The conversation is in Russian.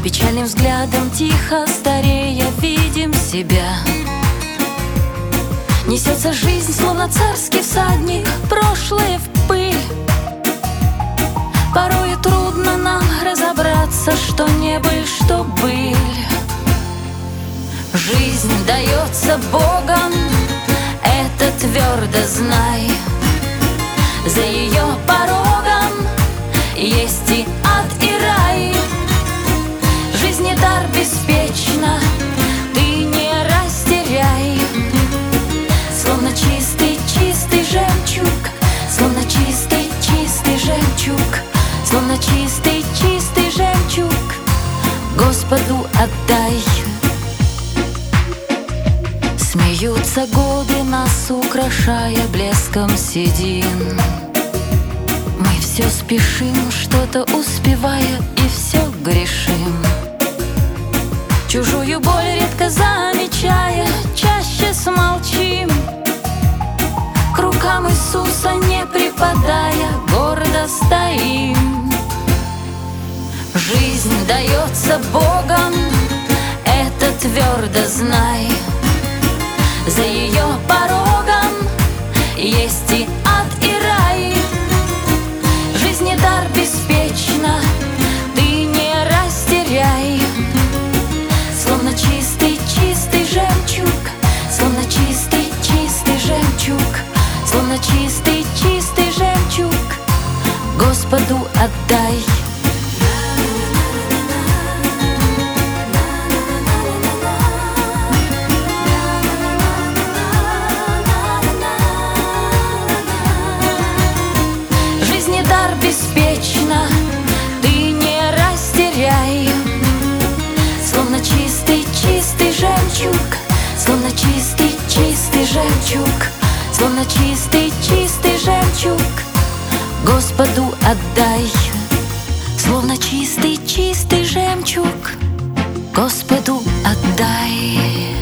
Печальным взглядом тихо старея видим себя. Несется жизнь, словно царский всадник, прошлое в пыль. Порою трудно нам разобраться, что не быль, что быль. Жизнь дается Богом, это твердо знай. За ее порогом есть и ад, и рай. Жизни дар беспечно, ты не растеряй. Словно чистый, чистый жемчуг, словно чистый, чистый жемчуг, словно чистый, чистый жемчуг, Господу отдай. Смеются годы, нас украшая блеском седин. Мы все спешим, что-то успевая, и все грешим. Чужую боль редко замечая, чаще смолчим. К рукам Иисуса не припадая, гордо стоим. Жизнь дается Богом, это твердо знай. За ее порогом есть и ад, и рай. Жизни дар беспечно, ты не растеряй. Словно чистый, чистый жемчуг, словно чистый, чистый жемчуг, словно чистый, чистый жемчуг, Господу отдай. Беспечно, ты не растеряй. Словно чистый, чистый жемчуг, словно чистый, чистый жемчуг, словно чистый, чистый жемчуг, Господу отдай. Словно чистый, чистый жемчуг, Господу отдай.